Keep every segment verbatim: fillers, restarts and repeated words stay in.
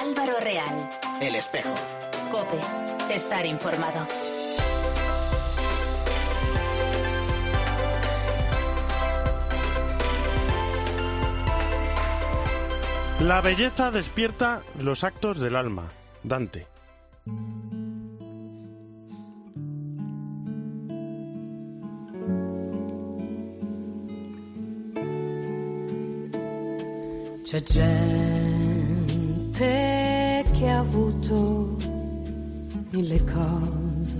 Álvaro Real. El Espejo. COPE. Estar informado. La belleza despierta los actos del alma. Dante. C'è gente che ha avuto mille cose,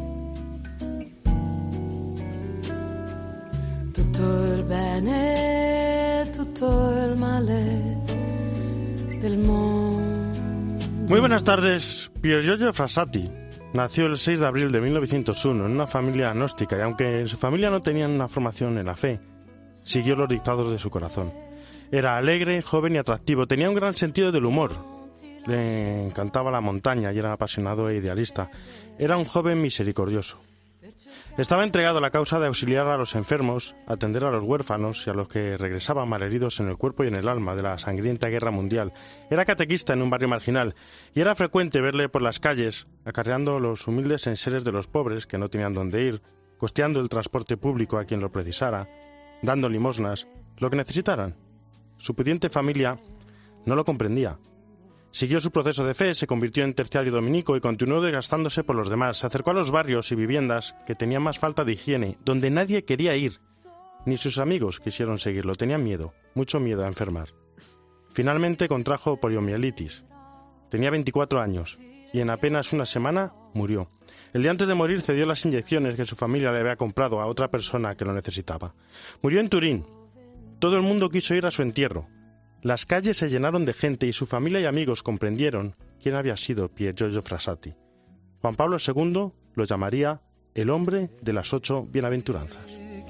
tutto il bene, tutto il male del mundo. Muy buenas tardes. Pier Giorgio Frassati nació el seis de abril de mil novecientos uno en una familia gnóstica y aunque en su familia no tenían una formación en la fe, siguió los dictados de su corazón. Era alegre, joven y atractivo, tenía un gran sentido del humor, le encantaba la montaña y era apasionado e idealista. Era un joven misericordioso. Estaba entregado a la causa de auxiliar a los enfermos, atender a los huérfanos y a los que regresaban malheridos en el cuerpo y en el alma de la sangrienta guerra mundial. Era catequista en un barrio marginal y era frecuente verle por las calles acarreando los humildes enseres de los pobres que no tenían dónde ir, costeando el transporte público a quien lo precisara, dando limosnas, lo que necesitaran. Su pudiente familia no lo comprendía. Siguió su proceso de fe, se convirtió en terciario dominico y continuó desgastándose por los demás. Se acercó a los barrios y viviendas que tenían más falta de higiene, donde nadie quería ir. Ni sus amigos quisieron seguirlo, tenían miedo, mucho miedo a enfermar. Finalmente contrajo poliomielitis. Tenía veinticuatro años y en apenas una semana murió. El día antes de morir cedió las inyecciones que su familia le había comprado a otra persona que lo necesitaba. Murió en Turín. Todo el mundo quiso ir a su entierro. Las calles se llenaron de gente y su familia y amigos comprendieron quién había sido Pier Giorgio Frassati. Juan Pablo segundo lo llamaría el hombre de las ocho bienaventuranzas.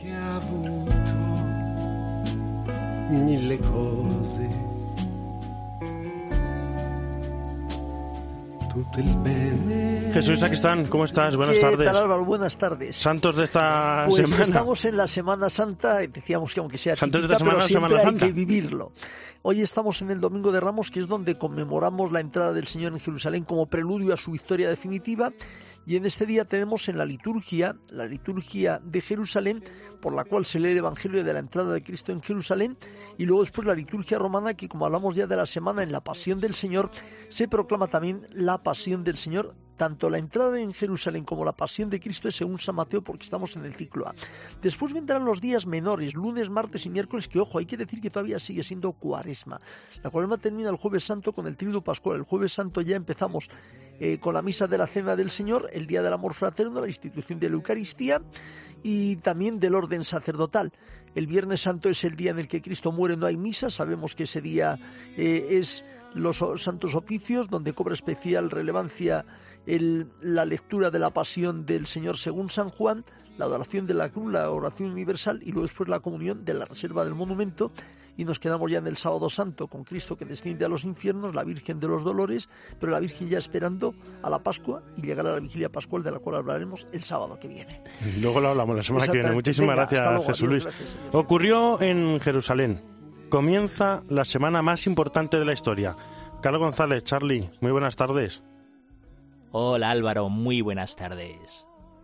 Jesús Sacristán, ¿cómo estás? Buenas ¿Qué tardes. tal, Álvaro? Buenas tardes. Santos de esta pues semana. Estamos en la Semana Santa, decíamos que aunque sea Santos típica, de esta semana, pero siempre Semana hay Santa. que vivirlo. Hoy estamos en el Domingo de Ramos, que es donde conmemoramos la entrada del Señor en Jerusalén como preludio a su victoria definitiva. Y en este día tenemos en la liturgia, la liturgia de Jerusalén, por la cual se lee el Evangelio de la entrada de Cristo en Jerusalén, y luego después la liturgia romana, que como hablamos ya de la semana en la Pasión del Señor, se proclama también la Pasión del Señor. Tanto la entrada en Jerusalén como la Pasión de Cristo es según San Mateo, porque estamos en el ciclo A. Después vendrán los días menores, lunes, martes y miércoles, que ojo, hay que decir que todavía sigue siendo Cuaresma. La Cuaresma termina el Jueves Santo con el Tríduo Pascual. El Jueves Santo ya empezamos eh, con la misa de la Cena del Señor, el Día del Amor Fraterno, la institución de la Eucaristía y también del orden sacerdotal. El Viernes Santo es el día en el que Cristo muere, no hay misa. Sabemos que ese día eh, es los santos oficios, donde cobra especial relevancia El, la lectura de la Pasión del Señor según San Juan, la adoración de la cruz, la oración universal y luego después la comunión de la reserva del monumento, y nos quedamos ya en el Sábado Santo con Cristo que desciende a los infiernos, la Virgen de los Dolores, pero la Virgen ya esperando a la Pascua y llegar a la vigilia pascual, de la cual hablaremos el sábado que viene. Y luego lo hablamos la semana que viene. Muchísimas Venga, gracias, luego, Jesús adiós, Luis. gracias, adiós. Ocurrió en Jerusalén. Comienza la semana más importante de la historia. Carlos González, Charlie, muy buenas tardes. Hola Álvaro, muy buenas tardes.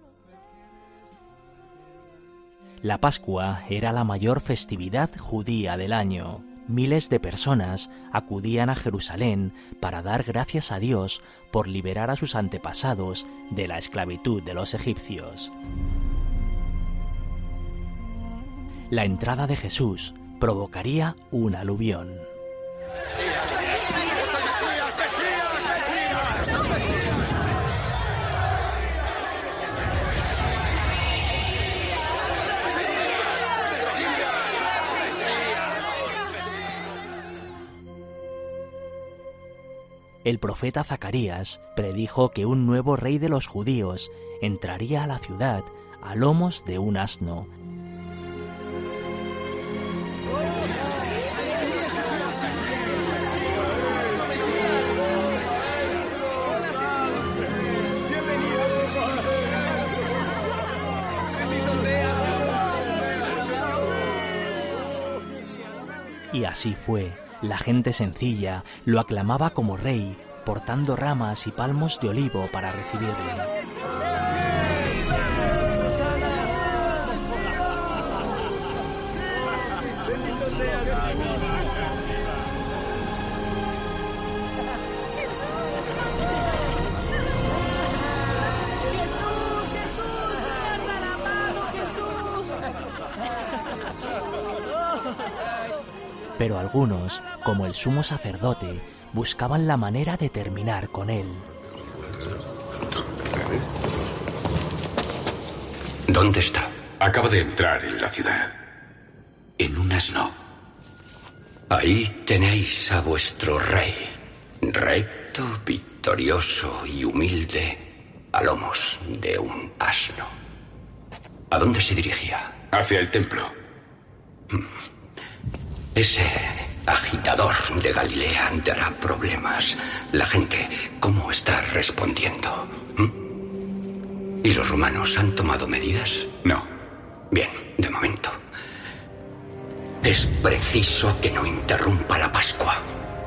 La Pascua era la mayor festividad judía del año. Miles de personas acudían a Jerusalén para dar gracias a Dios por liberar a sus antepasados de la esclavitud de los egipcios. La entrada de Jesús provocaría un aluvión. El profeta Zacarías predijo que un nuevo rey de los judíos entraría a la ciudad a lomos de un asno. Y así fue. La gente sencilla lo aclamaba como rey, portando ramas y palmos de olivo para recibirle. Pero algunos, como el sumo sacerdote, buscaban la manera de terminar con él. ¿Dónde está? Acaba de entrar en la ciudad. En un asno. Ahí tenéis a vuestro rey, recto, victorioso y humilde, a lomos de un asno. ¿A dónde se dirigía? Hacia el templo. Ese agitador de Galilea dará problemas. La gente, ¿cómo está respondiendo? ¿Mm? ¿Y los romanos han tomado medidas? No. Bien, de momento. Es preciso que no interrumpa la Pascua.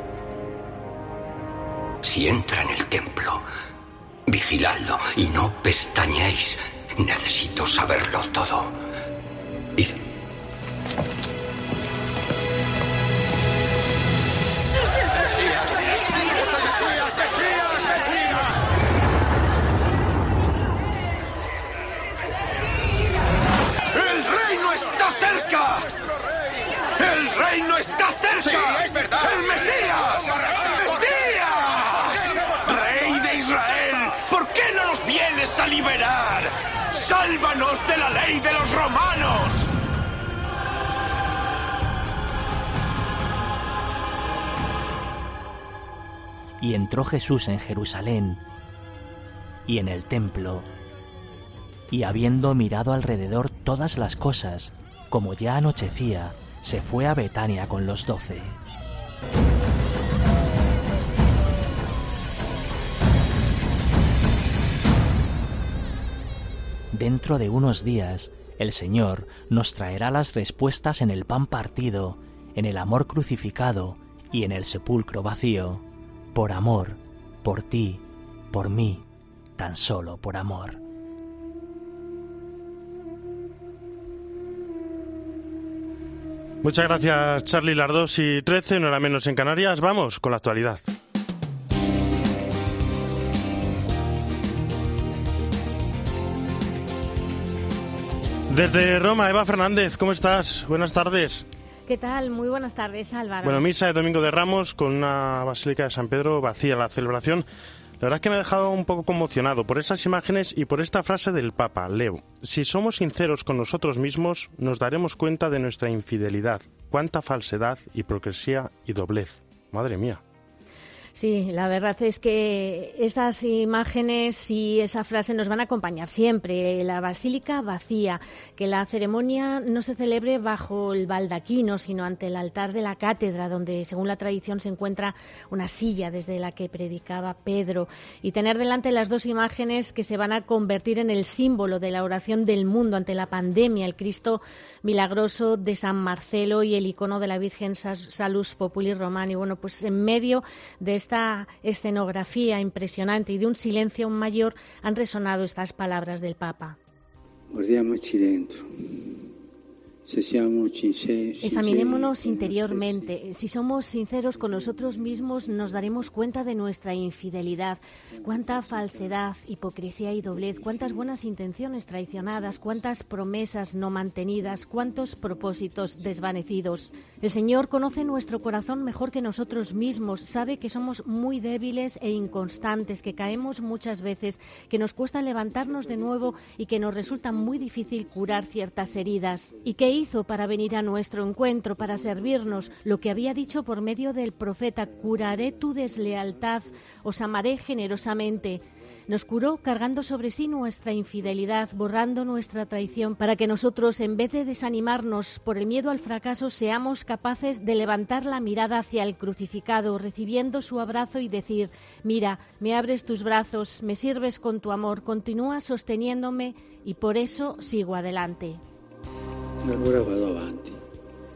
Si entra en el templo, vigiladlo y no pestañeéis. Necesito saberlo todo. Id. ¡El reino está cerca! ¡El reino está cerca! ¡Sí, es verdad! ¡El Mesías! ¡Mesías! ¡Rey de Israel! ¿Por qué no nos vienes a liberar? ¡Sálvanos de la ley de los romanos! Y entró Jesús en Jerusalén y en el templo, y habiendo mirado alrededor todas las cosas, como ya anochecía, se fue a Betania con los doce. Dentro de unos días, el Señor nos traerá las respuestas en el pan partido, en el amor crucificado y en el sepulcro vacío. Por amor, por ti, por mí, tan solo por amor. Muchas gracias, Charlie. Las dos y trece, una hora menos en Canarias. Vamos con la actualidad. Desde Roma, Eva Fernández, ¿cómo estás? Buenas tardes. ¿Qué tal? Muy buenas tardes, Álvaro. Bueno, misa de Domingo de Ramos con una Basílica de San Pedro vacía, la celebración. La verdad es que me ha dejado un poco conmocionado por esas imágenes y por esta frase del Papa. Leo: si somos sinceros con nosotros mismos, nos daremos cuenta de nuestra infidelidad. Cuánta falsedad, hipocresía y doblez. Madre mía. Sí, la verdad es que estas imágenes y esa frase nos van a acompañar siempre. La basílica vacía, que la ceremonia no se celebre bajo el baldaquino, sino ante el altar de la cátedra, donde, según la tradición, se encuentra una silla desde la que predicaba Pedro, y tener delante las dos imágenes que se van a convertir en el símbolo de la oración del mundo ante la pandemia, el Cristo milagroso de San Marcelo y el icono de la Virgen Salus Populi Romani. Bueno, pues en medio de esta escenografía impresionante y de un silencio aún mayor han resonado estas palabras del Papa. Guardiamoci dentro. Examinémonos interiormente. Si somos sinceros con nosotros mismos, nos daremos cuenta de nuestra infidelidad. Cuánta falsedad, hipocresía y doblez, cuántas buenas intenciones traicionadas, cuántas promesas no mantenidas, cuántos propósitos desvanecidos. El Señor conoce nuestro corazón mejor que nosotros mismos, sabe que somos muy débiles e inconstantes, que caemos muchas veces, que nos cuesta levantarnos de nuevo y que nos resulta muy difícil curar ciertas heridas. ¿Y qué hizo para venir a nuestro encuentro, para servirnos? Lo que había dicho por medio del profeta: curaré tu deslealtad, os amaré generosamente. Nos curó cargando sobre sí nuestra infidelidad, borrando nuestra traición, para que nosotros, en vez de desanimarnos por el miedo al fracaso, seamos capaces de levantar la mirada hacia el crucificado, recibiendo su abrazo y decir: mira, me abres tus brazos, me sirves con tu amor, continúas sosteniéndome y por eso sigo adelante.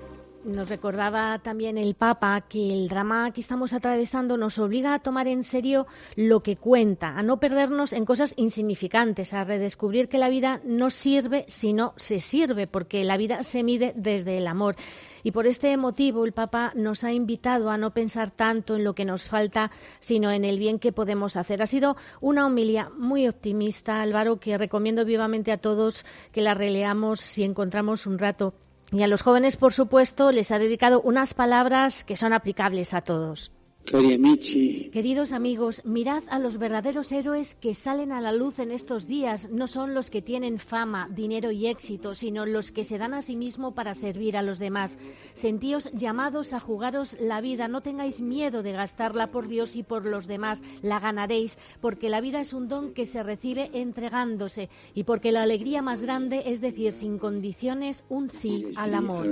Nos recordaba también el Papa que el drama que estamos atravesando nos obliga a tomar en serio lo que cuenta, a no perdernos en cosas insignificantes, a redescubrir que la vida no sirve si no se sirve, porque la vida se mide desde el amor. Y por este motivo el Papa nos ha invitado a no pensar tanto en lo que nos falta, sino en el bien que podemos hacer. Ha sido una homilía muy optimista, Álvaro, que recomiendo vivamente a todos que la releamos si encontramos un rato. Y a los jóvenes, por supuesto, les ha dedicado unas palabras que son aplicables a todos. Queridos amigos, mirad a los verdaderos héroes que salen a la luz en estos días. No son los que tienen fama, dinero y éxito, sino los que se dan a sí mismos para servir a los demás. Sentíos llamados a jugaros la vida. No tengáis miedo de gastarla por Dios y por los demás. La ganaréis, porque la vida es un don que se recibe entregándose y porque la alegría más grande es decir sin condiciones un sí al amor.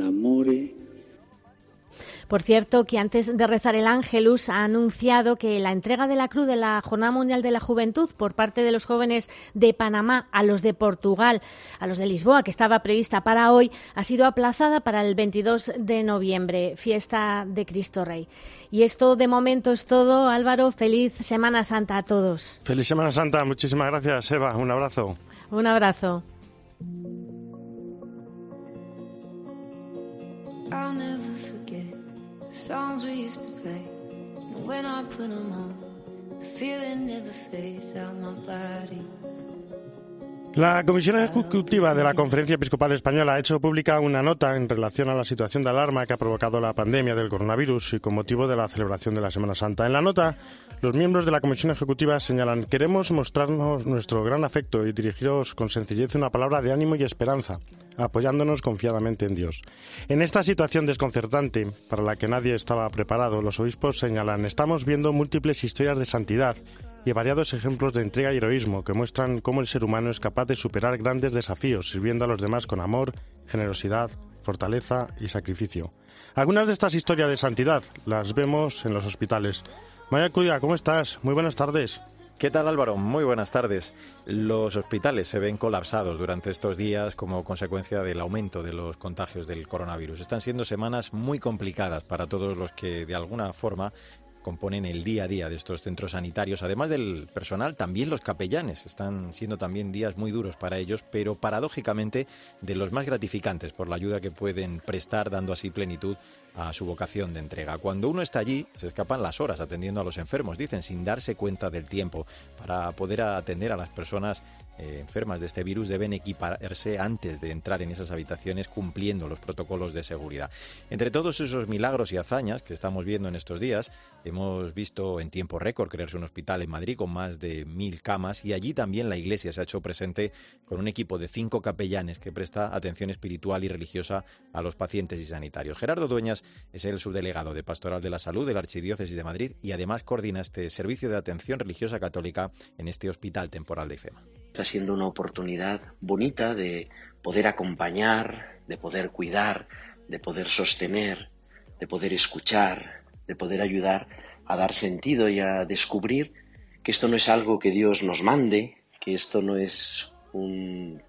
Por cierto, que antes de rezar el Ángelus ha anunciado que la entrega de la Cruz de la Jornada Mundial de la Juventud por parte de los jóvenes de Panamá a los de Portugal, a los de Lisboa, que estaba prevista para hoy, ha sido aplazada para el veintidós de noviembre, fiesta de Cristo Rey. Y esto de momento es todo. Álvaro, feliz Semana Santa a todos. Feliz Semana Santa. Muchísimas gracias, Eva. Un abrazo. Un abrazo. I'll never forget the songs we used to play, and when I put them on, the feeling never fades out my body. La Comisión Ejecutiva de la Conferencia Episcopal Española ha hecho pública una nota en relación a la situación de alarma que ha provocado la pandemia del coronavirus y con motivo de la celebración de la Semana Santa. En la nota, los miembros de la Comisión Ejecutiva señalan: queremos mostrarnos nuestro gran afecto y dirigiros con sencillez una palabra de ánimo y esperanza, apoyándonos confiadamente en Dios. En esta situación desconcertante, para la que nadie estaba preparado, los obispos señalan: estamos viendo múltiples historias de santidad y variados ejemplos de entrega y heroísmo que muestran cómo el ser humano es capaz de superar grandes desafíos, sirviendo a los demás con amor, generosidad, fortaleza y sacrificio. Algunas de estas historias de santidad las vemos en los hospitales. María Cuya, ¿cómo estás? Muy buenas tardes. ¿Qué tal, Álvaro? Muy buenas tardes. Los hospitales se ven colapsados durante estos días como consecuencia del aumento de los contagios del coronavirus. Están siendo semanas muy complicadas para todos los que, de alguna forma, componen el día a día de estos centros sanitarios. Además del personal, también los capellanes. Están siendo también días muy duros para ellos, pero paradójicamente de los más gratificantes por la ayuda que pueden prestar, dando así plenitud a su vocación de entrega. Cuando uno está allí, se escapan las horas atendiendo a los enfermos, dicen, sin darse cuenta del tiempo. Para poder atender a las personas eh, enfermas de este virus deben equiparse antes de entrar en esas habitaciones cumpliendo los protocolos de seguridad. Entre todos esos milagros y hazañas que estamos viendo en estos días, hemos visto en tiempo récord crearse un hospital en Madrid con más de mil camas, y allí también la Iglesia se ha hecho presente con un equipo de cinco capellanes que presta atención espiritual y religiosa a los pacientes y sanitarios. Gerardo Dueñas es el subdelegado de Pastoral de la Salud de la Archidiócesis de Madrid y además coordina este servicio de atención religiosa católica en este hospital temporal de IFEMA. Está siendo una oportunidad bonita de poder acompañar, de poder cuidar, de poder sostener, de poder escuchar, de poder ayudar a dar sentido y a descubrir que esto no es algo que Dios nos mande, que esto no es un,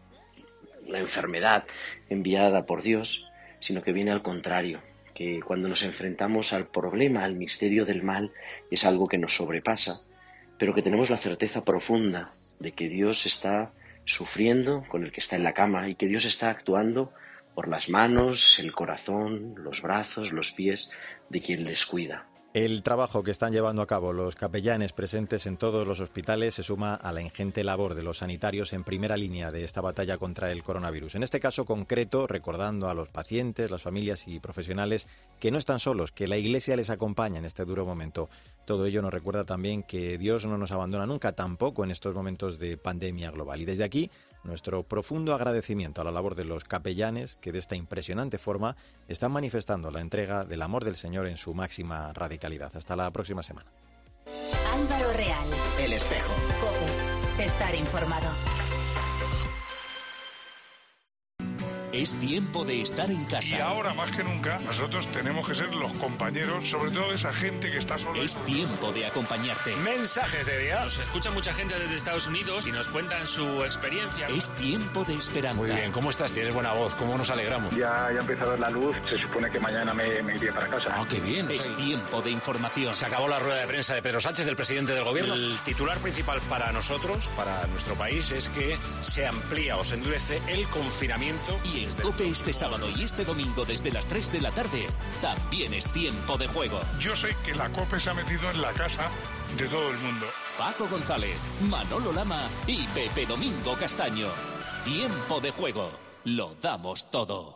una enfermedad enviada por Dios, sino que viene al contrario, que cuando nos enfrentamos al problema, al misterio del mal, es algo que nos sobrepasa, pero que tenemos la certeza profunda de que Dios está sufriendo con el que está en la cama y que Dios está actuando por las manos, el corazón, los brazos, los pies de quien les cuida. El trabajo que están llevando a cabo los capellanes presentes en todos los hospitales se suma a la ingente labor de los sanitarios en primera línea de esta batalla contra el coronavirus. En este caso concreto, recordando a los pacientes, las familias y profesionales que no están solos, que la Iglesia les acompaña en este duro momento. Todo ello nos recuerda también que Dios no nos abandona nunca, tampoco en estos momentos de pandemia global. Y desde aquí, nuestro profundo agradecimiento a la labor de los capellanes que de esta impresionante forma están manifestando la entrega del amor del Señor en su máxima radicalidad. Hasta la próxima semana. Álvaro Real. El Espejo. COPE. Estar informado. Es tiempo de estar en casa. Y ahora más que nunca, nosotros tenemos que ser los compañeros, sobre todo de esa gente que está sola. Es tiempo de acompañarte. Mensajes de día. Nos escucha mucha gente desde Estados Unidos y nos cuentan su experiencia. Es tiempo de esperanza. Muy bien, ¿cómo estás? Tienes buena voz, ¿cómo nos alegramos? Ya, ya empieza a ver la luz, se supone que mañana me, me iré para casa. Ah, qué bien. Es tiempo de información. Se acabó la rueda de prensa de Pedro Sánchez, del presidente del gobierno. El titular principal para nosotros, para nuestro país, es que se amplía o se endurece el confinamiento. Y en COPE este sábado y este domingo desde las tres de la tarde también es tiempo de juego. Yo sé que la COPE se ha metido en la casa de todo el mundo. Paco González, Manolo Lama y Pepe Domingo Castaño. Tiempo de juego. Lo damos todo.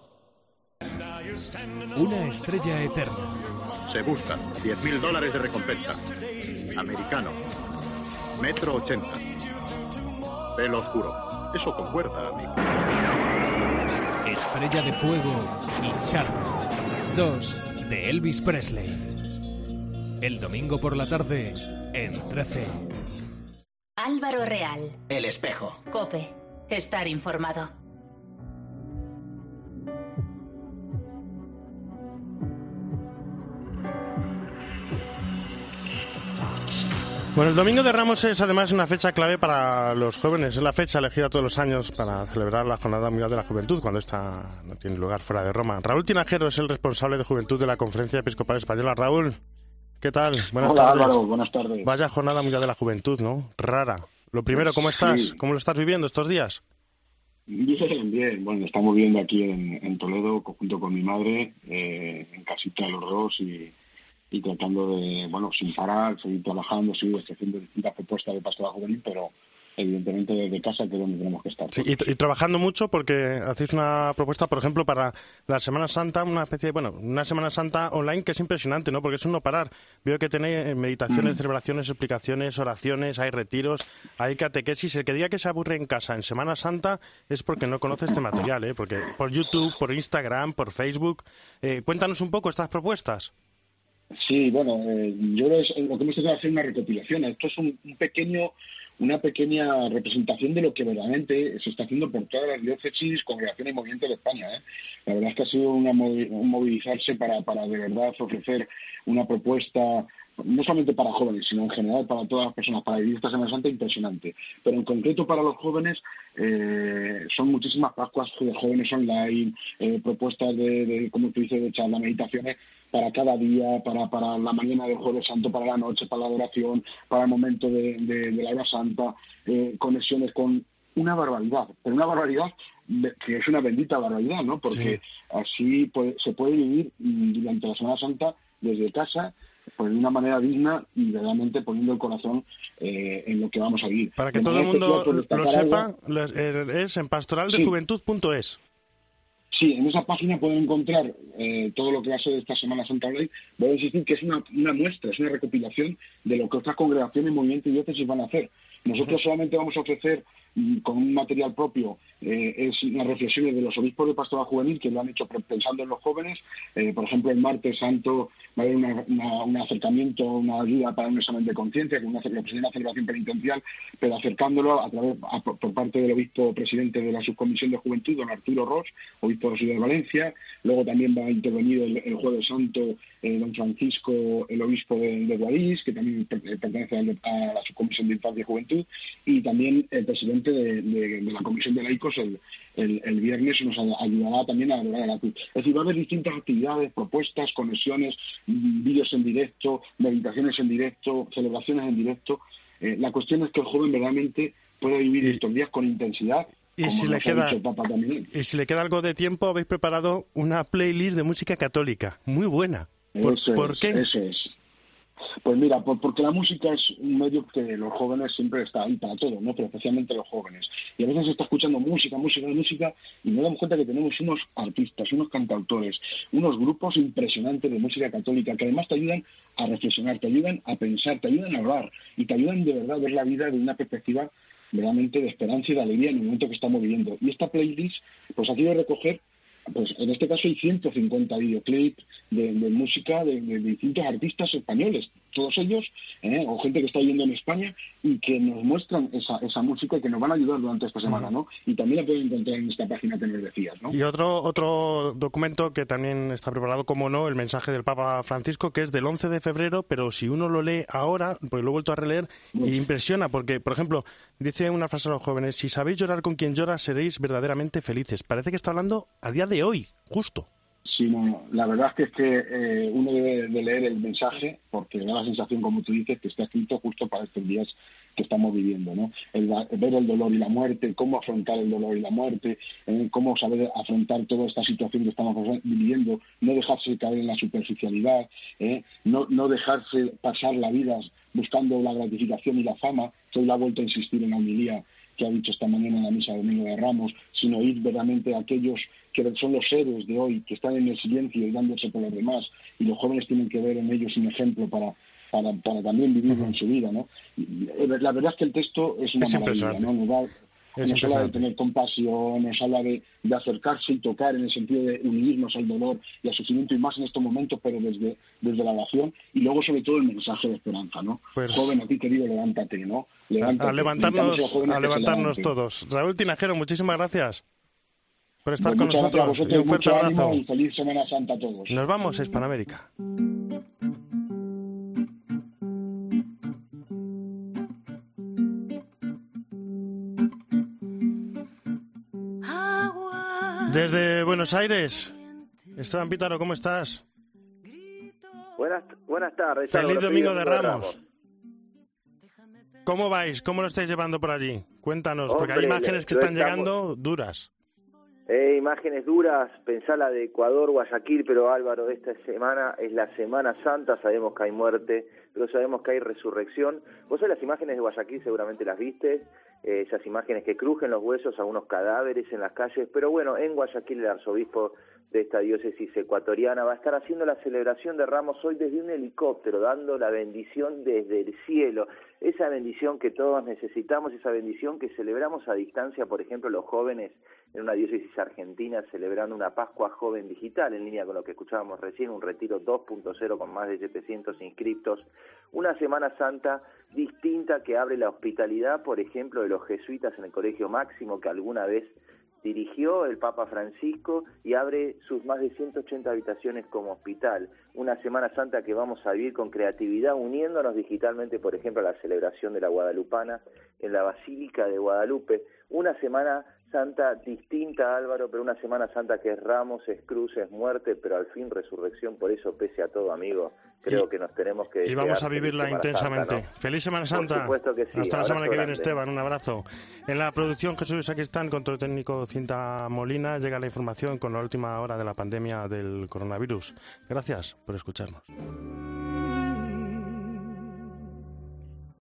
Una estrella eterna. Se busca diez mil dólares de recompensa. Americano. Metro ochenta. Pelo oscuro. Eso concuerda, amigo. Estrella de fuego y charro. Dos de Elvis Presley. El domingo por la tarde en trece. Álvaro Real. El espejo. COPE. Estar informado. Bueno, el Domingo de Ramos es además una fecha clave para los jóvenes. Es la fecha elegida todos los años para celebrar la Jornada Mundial de la Juventud, cuando esta no tiene lugar fuera de Roma. Raúl Tinajero es el responsable de Juventud de la Conferencia Episcopal Española. Raúl, ¿qué tal? Buenas Hola, tardes. Álvaro, buenas tardes. Vaya Jornada Mundial de la Juventud, ¿no? Rara. Lo primero, ¿cómo estás? Sí. ¿Cómo lo estás viviendo estos días? Bien, bien. Bueno, estamos viviendo aquí en, en Toledo, junto con mi madre, eh, en casita los dos y... y tratando de, bueno, sin parar, seguir trabajando, seguir haciendo distintas propuestas de pastoral juvenil, pero evidentemente desde casa que es donde tenemos que estar. Sí, y, y trabajando mucho porque hacéis una propuesta, por ejemplo, para la Semana Santa, una especie de, bueno, una Semana Santa online que es impresionante, ¿no? Porque es un no parar. Veo que tenéis meditaciones, mm. celebraciones, explicaciones, oraciones, hay retiros, hay catequesis. El que diga que se aburre en casa en Semana Santa es porque no conoce este material, ¿eh? Porque por YouTube, por Instagram, por Facebook. Eh, cuéntanos un poco estas propuestas. Sí, bueno, eh, yo creo que lo que hemos tratado de hacer es una recopilación. Esto es un, un pequeño, una pequeña representación de lo que verdaderamente se está haciendo por todas las diócesis, congregaciones y movimientos de España, ¿eh? La verdad es que ha sido una, un movilizarse para, para de verdad ofrecer una propuesta, no solamente para jóvenes, sino en general para todas las personas, para vivir esta Semana Santa impresionante. Pero en concreto para los jóvenes eh, son muchísimas Pascuas de jóvenes online, eh, propuestas de, de, como tú dices, de charla, meditaciones para cada día, para, para la mañana del Jueves Santo, para la noche, para la adoración, para el momento de, de, de la hora santa, eh, conexiones con una barbaridad, pero una barbaridad que es una bendita barbaridad, ¿no? Porque sí. así puede, se puede vivir durante la Semana Santa desde casa, pues de una manera digna y verdaderamente poniendo el corazón eh, en lo que vamos a vivir. Para que todo el mundo lo sepa, algo, es en pastoral de juventud punto es. Sí, en esa página pueden encontrar eh, todo lo que va a ser esta Semana Santa Online. Voy a insistir que es una, una muestra, es una recopilación de lo que otras congregaciones, movimientos y diócesis van a hacer. Nosotros uh-huh. solamente vamos a ofrecer con un material propio, eh, es las reflexiones de los obispos de pastoral juvenil que lo han hecho pensando en los jóvenes. Eh, por ejemplo, el martes santo va a haber una, una, un acercamiento, una ayuda para un examen de conciencia, que una, una celebración penitencial, pero acercándolo a través a, por parte del obispo presidente de la subcomisión de juventud, don Arturo Ross, obispo de Ciudad de Valencia. Luego también va a intervenir el, el jueves santo eh, don Francisco, el obispo de, de Guadix, que también pertenece a, a la subcomisión de infancia y juventud, y también el presidente De, de, de la Comisión de Laicos el, el, el viernes nos ayudará también a adorar a la cruz. Es decir, va a haber distintas actividades, propuestas, conexiones, vídeos en directo, meditaciones en directo, celebraciones en directo. Eh, la cuestión es que el joven verdaderamente puede vivir estos días con intensidad. Y si, le queda, y si le queda algo de tiempo, habéis preparado una playlist de música católica, muy buena. ¿Por, eso ¿por es, qué? Eso es. Pues mira, por, porque la música es un medio que los jóvenes siempre está ahí para todos, ¿no? Pero especialmente los jóvenes. Y a veces se está escuchando música, música, música, y nos damos cuenta que tenemos unos artistas, unos cantautores, unos grupos impresionantes de música católica que además te ayudan a reflexionar, te ayudan a pensar, te ayudan a orar y te ayudan de verdad a ver la vida de una perspectiva realmente de esperanza y de alegría en el momento que estamos viviendo. Y esta playlist, pues aquí voy a recoger, pues en este caso hay ciento cincuenta videoclips de, de música de, de distintos artistas españoles, todos ellos, ¿eh? o gente que está yendo en España y que nos muestran esa, esa música y que nos van a ayudar durante esta semana, ¿no? Y también la pueden encontrar en esta página que nos decías, ¿no? Y otro otro documento que también está preparado, como no, el mensaje del Papa Francisco, que es del once de febrero, pero si uno lo lee ahora, porque lo he vuelto a releer, y impresiona, porque, por ejemplo, dice una frase a los jóvenes: si sabéis llorar con quien llora, seréis verdaderamente felices. Parece que está hablando a día de hoy, justo. Sí, no, no. La verdad es que, es que eh, uno debe de leer el mensaje porque da la sensación, como tú dices, que está escrito justo para estos días que estamos viviendo, ¿no? El, el ver el dolor y la muerte, cómo afrontar el dolor y la muerte, eh, cómo saber afrontar toda esta situación que estamos viviendo, no dejarse caer en la superficialidad, eh, no, no dejarse pasar la vida buscando la gratificación y la fama, que hoy la ha vuelto a insistir en la homilía que ha dicho esta mañana en la misa de Domingo de Ramos, sino ir verdaderamente a aquellos que son los héroes de hoy, que están en el silencio y dándose por los demás, y los jóvenes tienen que ver en ellos un ejemplo para, para, para también vivirlo en su vida, ¿no? La verdad es que el texto es una es maravilla, ¿no? Nos, da, nos habla de tener compasión, nos habla de, de acercarse y tocar en el sentido de unirnos al dolor y al sufrimiento, y más en estos momentos, pero desde, desde la oración, y luego sobre todo el mensaje de esperanza, ¿no? Pues, joven, a ti querido, levántate, ¿no? Levántate, a levantarnos, a, a levantarnos todos. Raúl Tinajero, muchísimas gracias por estar pues con nosotros. Vosotros, y un fuerte abrazo. Y feliz Semana Santa a todos. Nos vamos a Hispanoamérica. Desde Buenos Aires, Esteban Pítaro, ¿cómo estás? Buenas, buenas tardes. Feliz Domingo de Ramos. ¿Cómo vais? ¿Cómo lo estáis llevando por allí? Cuéntanos, Hombre, porque hay imágenes que están estamos... llegando duras. Eh, imágenes duras, pensá la de Ecuador, Guayaquil, pero Álvaro, esta semana es la Semana Santa, sabemos que hay muerte, pero sabemos que hay resurrección. Vos sabés, las imágenes de Guayaquil seguramente las viste, eh, esas imágenes que crujen los huesos, algunos cadáveres en las calles, pero bueno, en Guayaquil el arzobispo de esta diócesis ecuatoriana va a estar haciendo la celebración de Ramos hoy desde un helicóptero, dando la bendición desde el cielo, esa bendición que todos necesitamos, esa bendición que celebramos a distancia, por ejemplo, los jóvenes en una diócesis argentina celebrando una Pascua Joven Digital, en línea con lo que escuchábamos recién, un retiro dos punto cero con más de setecientos inscriptos, una Semana Santa distinta que abre la hospitalidad, por ejemplo, de los jesuitas en el Colegio Máximo, que alguna vez dirigió el Papa Francisco, y abre sus más de ciento ochenta habitaciones como hospital. Una Semana Santa que vamos a vivir con creatividad, uniéndonos digitalmente, por ejemplo, a la celebración de la Guadalupana en la Basílica de Guadalupe. Una Semana Santa distinta, Álvaro, pero una Semana Santa que es Ramos, es cruz, es muerte, pero al fin resurrección. Por eso, pese a todo, amigo, creo y, que nos tenemos que... Y vamos a vivirla intensamente. Santa, ¿no? Feliz Semana Santa. Por supuesto que sí. Hasta la semana que viene, grande. Esteban. Un abrazo. En la producción, Jesús Sacristán, control técnico Cinta Molina. Llega la información con la última hora de la pandemia del coronavirus. Gracias por escucharnos.